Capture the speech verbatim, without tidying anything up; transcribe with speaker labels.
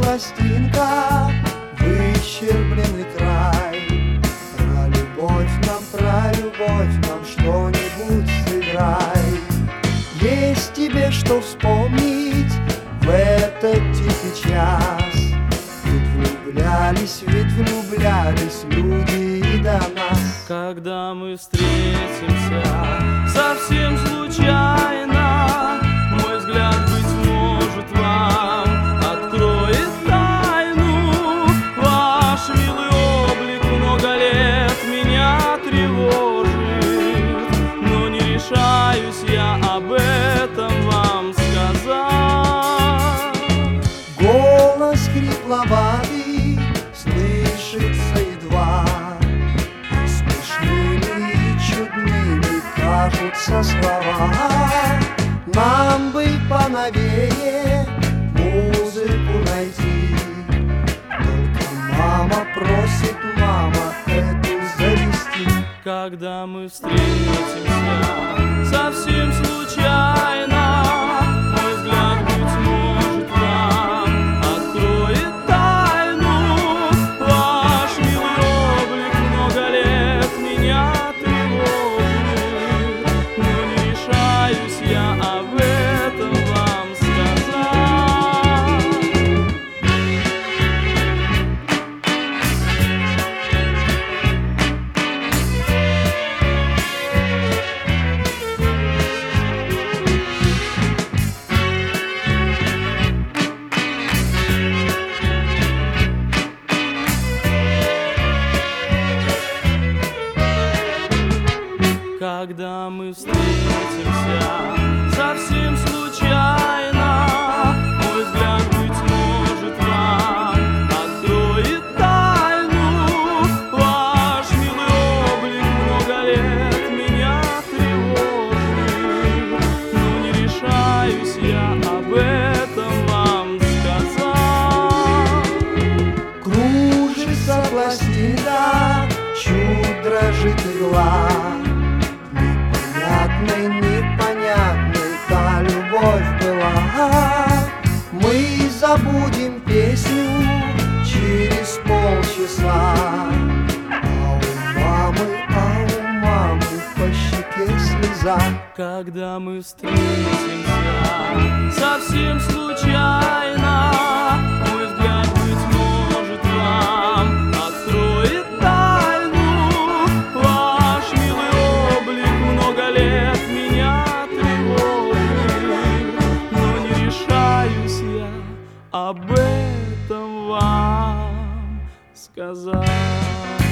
Speaker 1: пластинка, выщербленный край. Про любовь нам, про любовь нам что-нибудь сыграй. Есть тебе что вспомнить в этот тихий час? Ведь влюблялись, ведь влюблялись люди и до нас.
Speaker 2: Когда мы встретимся совсем случайно, мой взгляд, быть может, вам откроет тайну. Ваш милый облик много лет меня тревожит, но не решаюсь я об этом вам сказать.
Speaker 1: Голос хрипловатый слышится едва, смешными и чудными кажутся слова. Нам бы поновее музыку найти, только мама просит, мама, эту завести.
Speaker 2: Когда мы встретимся совсем случайно, мой взгляд, быть может, вам откроет тайну. Ваш милый облик много лет меня тревожит, но не решаюсь я об этом вам сказать. Когда мы встретимся совсем случайно, мой взгляд, быть может, вам откроет тайну. Ваш милый облик много лет меня тревожит, но не решаюсь я об этом вам сказать.
Speaker 1: Кружится пластина, чуть дрожит игла. Непонятной, непонятной та любовь была. Мы забудем песню через полчаса, а у мамы, а у мамы по щеке слеза.
Speaker 2: Когда мы встретимся совсем случайно, мой взгляд, быть может, вам откроет тайну. Ваш милый облик много лет меня тревожит, но не решаюсь я об этом вам сказать.